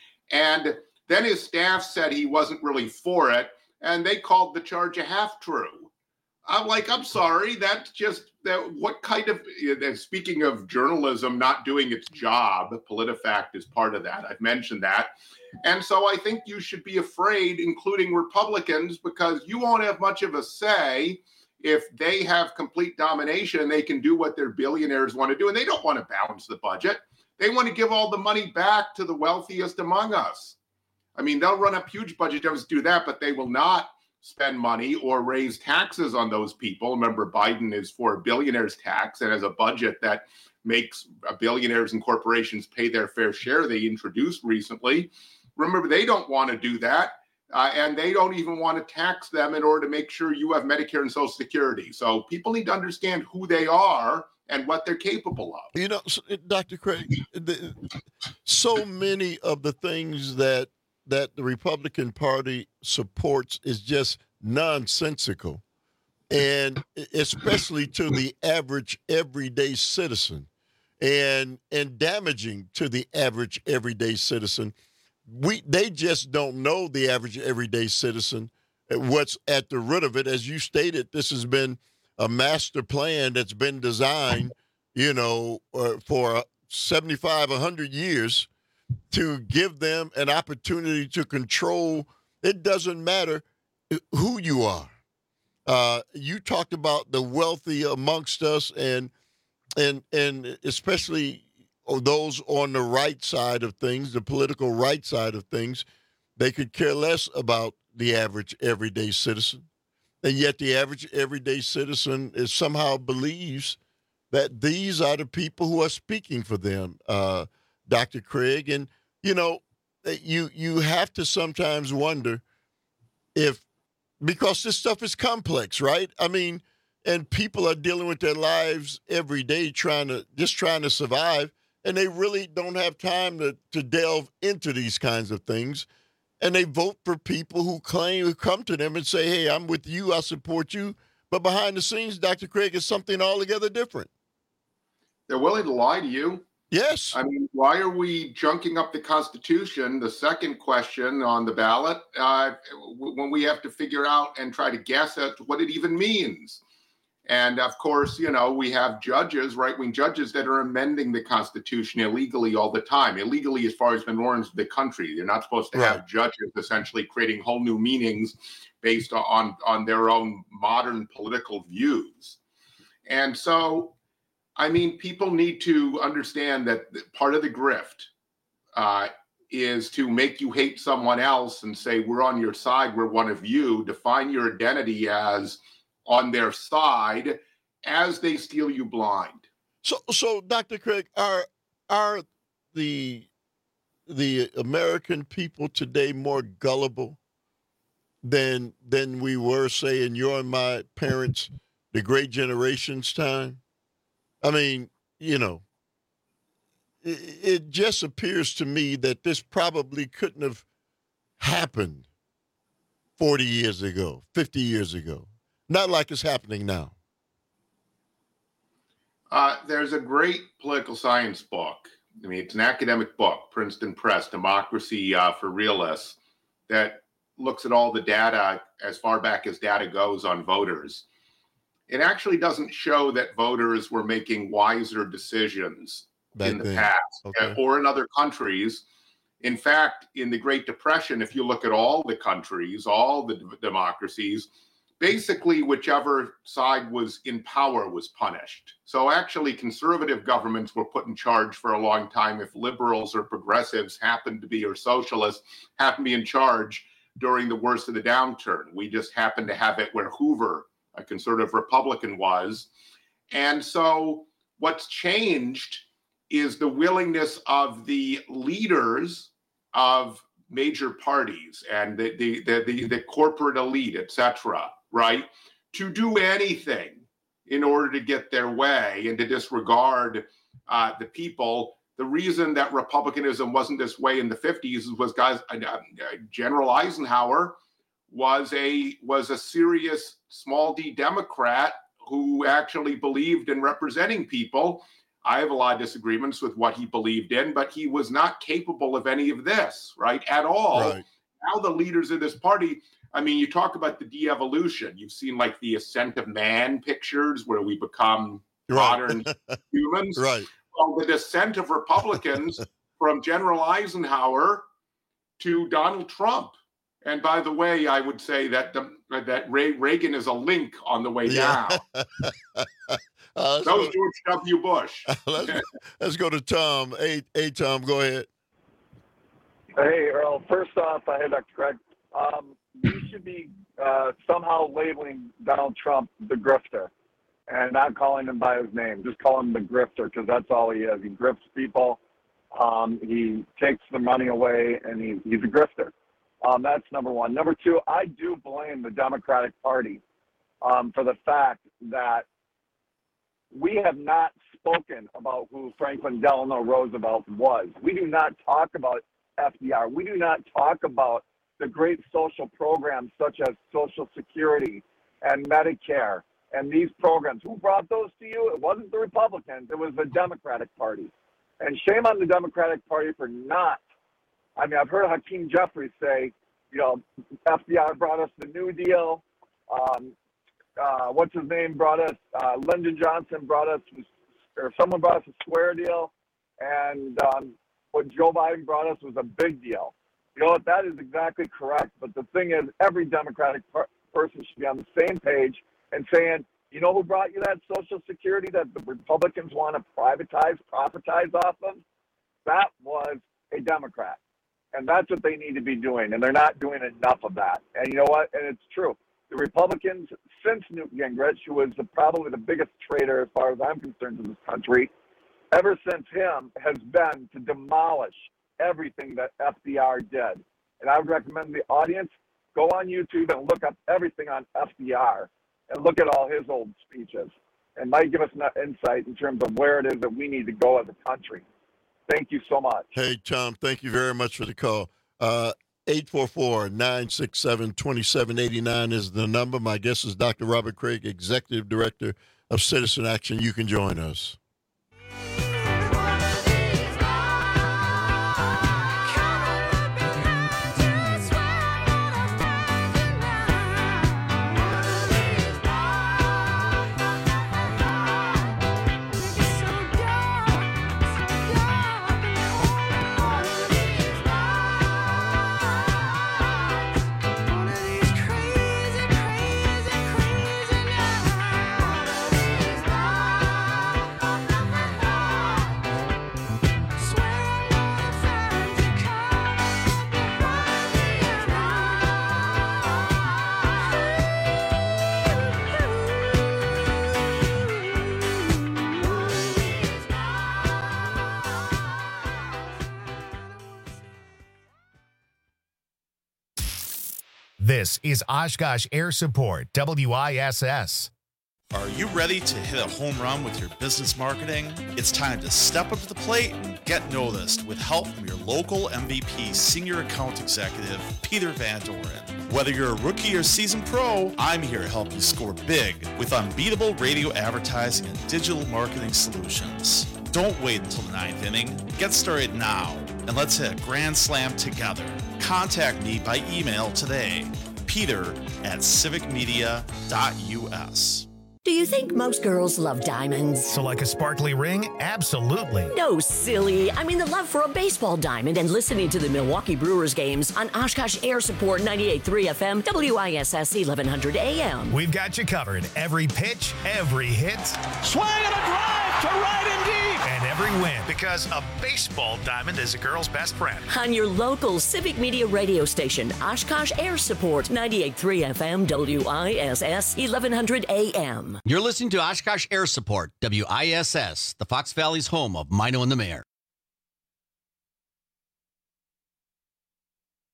And then his staff said he wasn't really for it, and they called the charge a half true. I'm like, I'm sorry, that's just that. What kind of, uh, speaking of journalism not doing its job, PolitiFact is part of that. I've mentioned that. And so I think you should be afraid, including Republicans, because you won't have much of a say if they have complete domination. They can do what their billionaires want to do, and they don't want to balance the budget. They want to give all the money back to the wealthiest among us. I mean, they'll run up huge budget deficits to do that, but they will not spend money or raise taxes on those people. Remember, Biden is for a billionaires tax and has a budget that makes billionaires and corporations pay their fair share they introduced recently. Remember, they don't want to do that. Uh, and they don't even want to tax them in order to make sure you have Medicare and Social Security. So people need to understand who they are and what they're capable of. You know, Doctor Craig, the, so many of the things that that the Republican Party supports is just nonsensical, and especially to the average everyday citizen, and and damaging to the average everyday citizen. We they just don't know the average everyday citizen what's at the root of it. As you stated, this has been a master plan that's been designed, you know, uh, for seventy-five, one hundred years to give them an opportunity to control. It doesn't matter who you are. Uh, you talked about the wealthy amongst us, and and and especially those on the right side of things, the political right side of things. They could care less about the average everyday citizen. And yet the average everyday citizen is somehow believes that these are the people who are speaking for them, uh, Doctor Craig. And, you know, you you have to sometimes wonder if, because this stuff is complex, right? I mean, and people are dealing with their lives every day trying to, just trying to survive, and they really don't have time to, to delve into these kinds of things. And they vote for people who claim, who come to them and say, hey, I'm with you, I support you. But behind the scenes, Doctor Craig, is something altogether different. They're willing to lie to you. Yes. I mean, why are we junking up the Constitution? The second question on the ballot, uh, when we have to figure out and try to guess at what it even means. And of course, you know, we have judges, right-wing judges, that are amending the Constitution illegally all the time. Illegally as far as the norms of the country. They're not supposed to have judges essentially creating whole new meanings based on, on their own modern political views. And so, I mean, people need to understand that part of the grift uh, is to make you hate someone else and say, we're on your side, we're one of you. Define your identity as on their side as they steal you blind. So, so Doctor Craig, are are the the American people today more gullible than than we were, say, in your and my parents, the great generation's time? I mean, you know, it, it just appears to me that this probably couldn't have happened forty years ago, fifty years ago. Not like it's happening now. Uh, there's a great political science book. I mean, it's an academic book, Princeton Press, Democracy uh, for Realists, that looks at all the data as far back as data goes on voters. It actually doesn't show that voters were making wiser decisions Back in the then. past Okay. or in other countries. In fact, in the Great Depression, if you look at all the countries, all the d- democracies, basically whichever side was in power was punished. So actually conservative governments were put in charge for a long time if liberals or progressives happened to be, or socialists happened to be in charge during the worst of the downturn. We just happened to have it where Hoover, a conservative Republican, was. And so what's changed is the willingness of the leaders of major parties and the the the, the, the corporate elite, et cetera, right, to do anything in order to get their way and to disregard uh, the people. The reason that Republicanism wasn't this way in the fifties was guys, uh, uh, General Eisenhower was a was a serious small d Democrat who actually believed in representing people. I have a lot of disagreements with what he believed in, but he was not capable of any of this, right, at all. Right. Now the leaders of this party, I mean, you talk about the de-evolution. You've seen like the ascent of man pictures where we become Right. modern humans. Right. Well, the descent of Republicans from General Eisenhower to Donald Trump. And by the way, I would say that the, that Ray, Reagan is a link on the way Yeah. down. Uh, That was George W. Bush. let's, let's go to Tom. Hey, hey, Tom, go ahead. Hey, Earl. First off, I had Doctor Craig. Um, we should be uh, somehow labeling Donald Trump the grifter and not calling him by his name. Just call him the grifter because that's all he is. He grifts people. Um, he takes the money away, and he, he's a grifter. Um, that's number one. Number two, I do blame the Democratic Party um, for the fact that we have not spoken about who Franklin Delano Roosevelt was. We do not talk about F D R. We do not talk about the great social programs such as Social Security and Medicare and these programs. Who brought those to you? It wasn't the Republicans. It was the Democratic Party. And shame on the Democratic Party for not. I mean, I've heard Hakeem Jeffries say, you know, F D R brought us the New Deal. Um, uh, what's his name brought us? Uh, Lyndon Johnson brought us, or someone brought us a square deal. And um, what Joe Biden brought us was a big deal. You know what? That is exactly correct. But the thing is, every Democratic per- person should be on the same page and saying, you know who brought you that Social Security that the Republicans want to privatize, profitize off of? That was a Democrat. And that's what they need to be doing. And they're not doing enough of that. And you know what? And it's true. The Republicans, since Newt Gingrich, who was the, probably the biggest traitor as far as I'm concerned in this country, ever since him has been to demolish everything that F D R did. And I would recommend the audience go on YouTube and look up everything on F D R and look at all his old speeches. And might give us enough insight in terms of where it is that we need to go as a country. Thank you so much. Hey, Tom, thank you very much for the call. Uh, eight four four, nine six seven, two seven eight nine is the number. My guest is Doctor Robert Craig, Executive Director of Citizen Action. You can join us. This is Oshkosh Air Support, W I S S. Are you ready to hit a home run with your business marketing? It's time to step up to the plate and get noticed with help from your local M V P Senior Account Executive, Peter Van Doren. Whether you're a rookie or seasoned pro, I'm here to help you score big with unbeatable radio advertising and digital marketing solutions. Don't wait until the ninth inning. Get started now, and let's hit a grand slam together. Contact me by email today, peter at civic media dot U S. Do you think most girls love diamonds? So like a sparkly ring? Absolutely. No, silly. I mean the love for a baseball diamond and listening to the Milwaukee Brewers games on Oshkosh Air Support ninety-eight point three F M, W I S S eleven hundred A M. We've got you covered. Every pitch, every hit. Swing and a drive to right and deep. And every win. Because a baseball diamond is a girl's best friend. On your local Civic Media radio station, Oshkosh Air Support ninety-eight point three F M, W I S S eleven hundred A M. You're listening to Oshkosh Air Support, W I S S, the Fox Valley's home of Mino and the Mayor.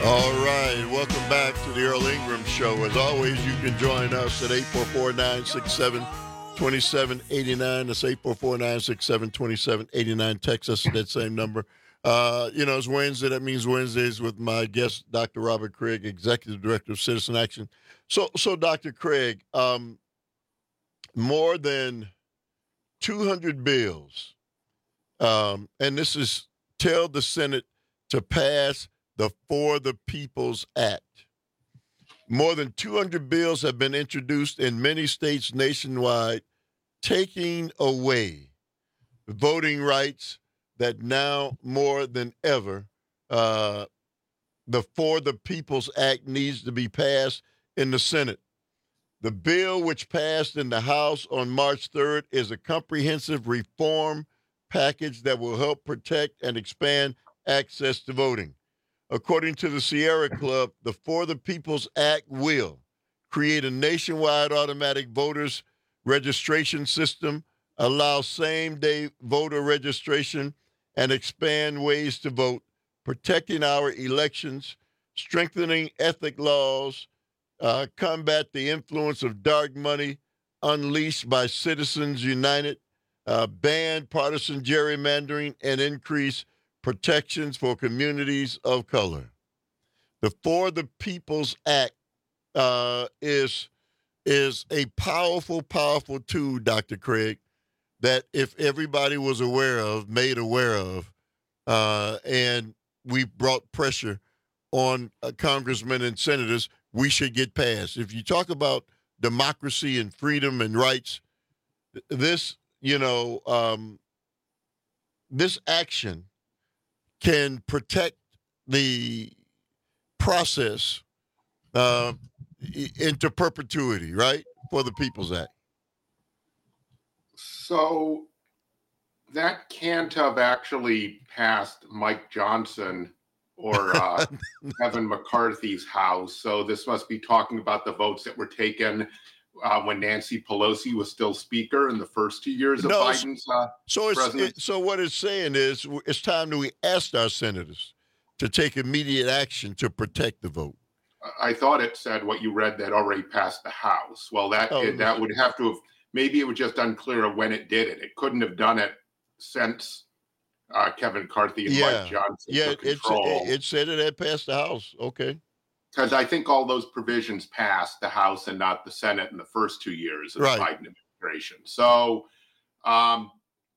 All right, welcome back to the Earl Ingram Show. As always, you can join us at eight four four, nine six seven, two seven eight nine. That's eight four four, nine six seven, two seven eight nine. Text us at that same number. Uh, you know, it's Wednesday. That means Wednesdays with my guest, Doctor Robert Craig, Executive Director of Citizen Action. So, so Doctor Craig, um, more than two hundred bills, um, and this is tell the Senate to pass the For the People's Act. More than two hundred bills have been introduced in many states nationwide, taking away voting rights that now more than ever, uh, the For the People's Act needs to be passed in the Senate. The bill, which passed in the House on March third, is a comprehensive reform package that will help protect and expand access to voting. According to the Sierra Club, the For the People's Act will create a nationwide automatic voters registration system, allow same-day voter registration, and expand ways to vote, protecting our elections, strengthening ethic laws, uh, combat the influence of dark money unleashed by Citizens United, uh, ban partisan gerrymandering, and increase protections for communities of color. The For the People's Act uh, is, is a powerful, powerful tool, Doctor Craig, that if everybody was aware of, made aware of, uh, and we brought pressure on uh, congressmen and senators, we should get passed. If you talk about democracy and freedom and rights, this, you know, um, this action can protect the process uh, into perpetuity, right, for the People's Act. So that can't have actually passed Mike Johnson or uh, Kevin McCarthy's House. So this must be talking about the votes that were taken uh, when Nancy Pelosi was still Speaker in the first two years of No, Biden's uh, So it's, presidency. it, so what it's saying is it's time that we asked our senators to take immediate action to protect the vote. I thought it said what you read that already passed the House. Well, that Oh, it, that would have to have, maybe it was just unclear of when it did it. It couldn't have done it since uh, Kevin McCarthy and Yeah, Mike Johnson yeah, took it's, control. it, it said it had passed the House. Okay. Because I think all those provisions passed the House and not the Senate in the first two years of Right. the Biden administration. So, um,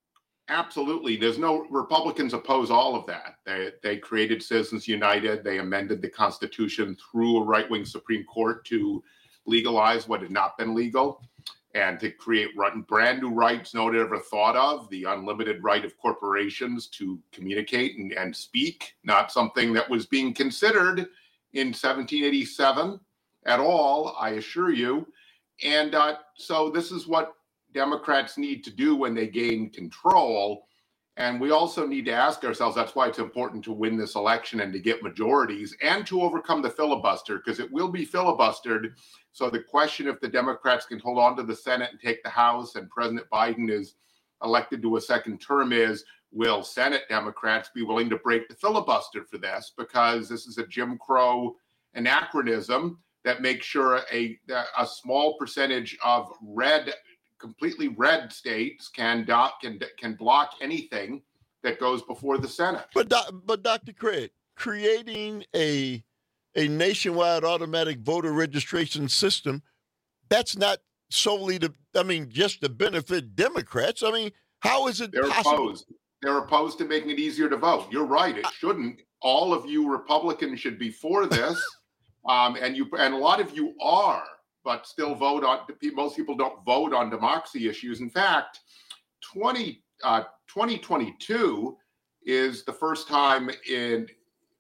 absolutely, there's no Republicans oppose all of that. They they created Citizens United. They amended the Constitution through a right-wing Supreme Court to legalize what had not been legal and to create brand new rights no one had ever thought of, the unlimited right of corporations to communicate and, and speak, not something that was being considered in seventeen eighty-seven at all, I assure you. And uh, so this is what Democrats need to do when they gain control. And we also need to ask ourselves, that's why it's important to win this election and to get majorities and to overcome the filibuster, because it will be filibustered. So the question, if the Democrats can hold on to the Senate and take the House and President Biden is elected to a second term, is will Senate Democrats be willing to break the filibuster for this? Because this is a Jim Crow anachronism that makes sure a, a small percentage of red, completely red states can, do, can, can block anything that goes before the Senate. But, doc, but Doctor Craig, creating a a nationwide automatic voter registration system, that's not solely to, I mean, just to benefit Democrats. I mean, how is it They're possible? opposed. They're opposed to making it easier to vote. You're right. It shouldn't. All of you Republicans should be for this. um, and you and a lot of you are, but still vote on, most people don't vote on democracy issues. In fact, twenty, uh, twenty twenty-two is the first time in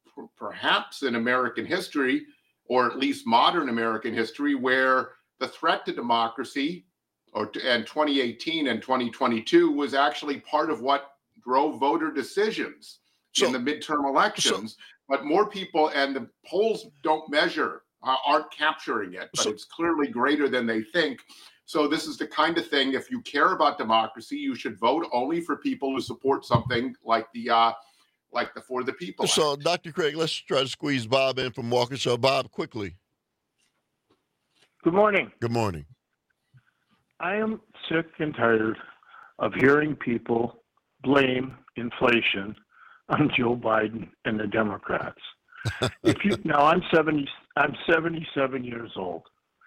perhaps in American history, or at least modern American history, where the threat to democracy, or and twenty eighteen and twenty twenty-two was actually part of what drove voter decisions So- in the midterm elections. But more people, and the polls don't measure, uh, aren't capturing it, but So- it's clearly greater than they think. So this is the kind of thing, if you care about democracy, you should vote only for people who support something like the uh, like the For the People Act. So, Doctor Craig, let's try to squeeze Bob in from Waukesha. Bob, quickly. Good morning. Good morning. I am sick and tired of hearing people blame inflation on Joe Biden and the Democrats. If you now, I'm seventy. I'm seventy-seven years old.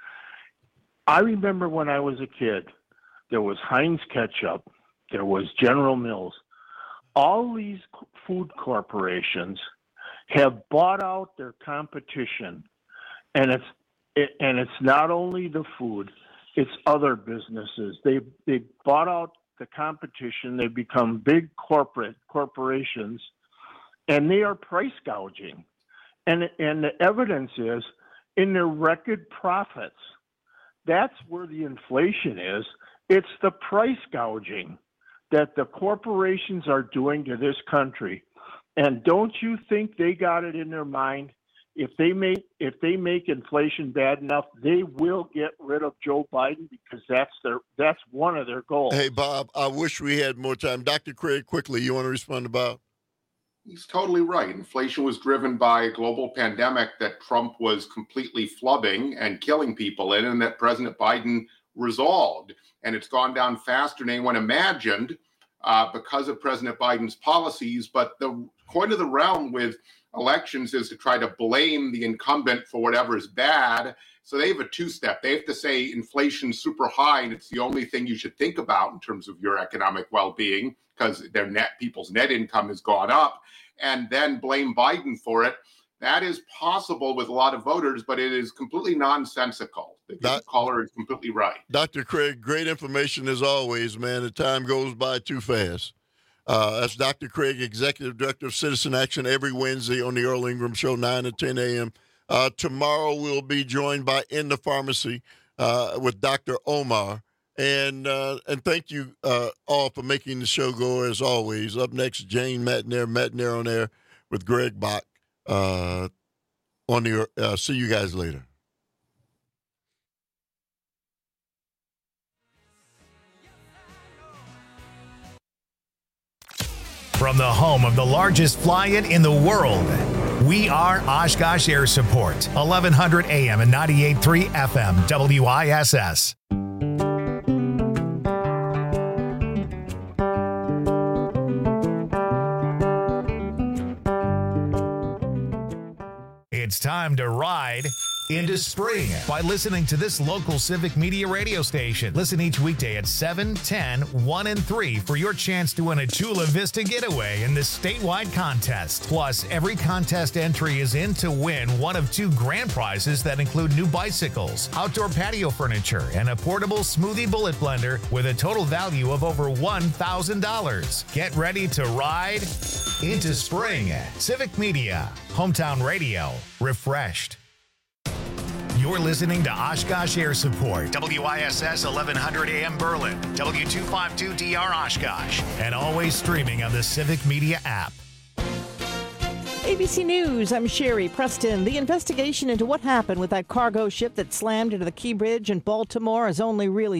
I remember when I was a kid, there was Heinz ketchup, there was General Mills. All these food corporations have bought out their competition, and it's it, and it's not only the food, it's other businesses. They they bought out the competition. They become big corporate corporations, and they are price gouging. And and the evidence is in their record profits. That's where the inflation is. It's the price gouging that the corporations are doing to this country. And don't you think they got it in their mind? If they make if they make inflation bad enough, they will get rid of Joe Biden because that's their that's one of their goals. Hey, Bob, I wish we had more time. Doctor Craig, quickly, you want to respond to Bob? He's totally right. Inflation was driven by a global pandemic that Trump was completely flubbing and killing people in, and that President Biden resolved. And it's gone down faster than anyone imagined uh, because of President Biden's policies. But the coin of the realm with elections is to try to blame the incumbent for whatever is bad. So they have a two-step. They have to say inflation's super high and it's the only thing you should think about in terms of your economic well-being because their net people's net income has gone up, and then blame Biden for it. That is possible with a lot of voters, but it is completely nonsensical. The Doc, caller is completely right. Doctor Craig, great information as always, man. The time goes by too fast. Uh, that's Doctor Craig, Executive Director of Citizen Action, every Wednesday on the Earl Ingram Show, nine to ten a.m. Uh, tomorrow we'll be joined by In the Pharmacy uh, with Doctor Omar. And uh, and thank you uh, all for making the show go as always. Up next, Jane Matnair, Matnair on air with Greg Bach. Uh, on the uh, see you guys later. From the home of the largest fly-in in the world, we are Oshkosh Air Support, eleven hundred A M and ninety-eight point three F M, W I S S. It's time to ride into spring by listening to this local Civic Media radio station. Listen each weekday at seven, ten, one, and three for your chance to win a Chula Vista getaway in this statewide contest. Plus, every contest entry is in to win one of two grand prizes that include new bicycles, outdoor patio furniture, and a portable smoothie bullet blender with a total value of over one thousand dollars. Get ready to ride into spring. Civic Media, hometown radio, refreshed. You're listening to Oshkosh Air Support, W I S S eleven hundred A M Berlin, W two fifty-two D R Oshkosh, and always streaming on the Civic Media app. A B C News, I'm Sherry Preston. The investigation into what happened with that cargo ship that slammed into the Key Bridge in Baltimore is only really